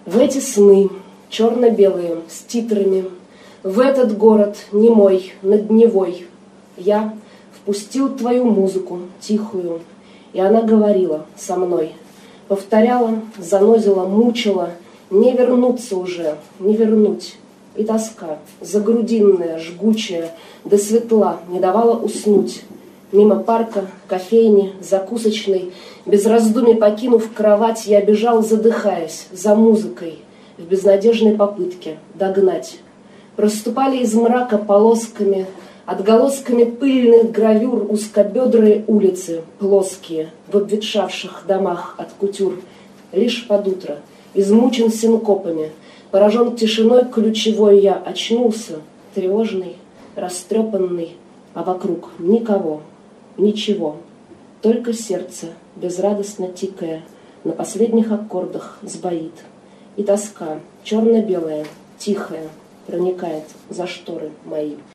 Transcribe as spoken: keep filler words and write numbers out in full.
В эти сны, черно-белые, с титрами, в этот город немой, наддневой, я впустил твою музыку тихую, и она говорила со мной, повторяла, занозила, мучила, не вернуться уже, не вернуть. И тоска, загрудинная, жгучая, до светла не давала уснуть. Мимо парка, кофейни, закусочной, без раздумий покинув кровать, я бежал, задыхаясь, за музыкой, в безнадежной попытке догнать. Проступали из мрака полосками, отголосками пыльных гравюр узкобедрые улицы, плоские, в обветшавших домах от кутюр. Лишь под утро, измучен синкопами, поражен тишиной ключевой, я очнулся, тревожный, растрепанный, а вокруг никого. Ничего, только сердце, безрадостно тикая, на последних аккордах сбоит. И тоска, черно-белая, тихая, проникает за шторы мои.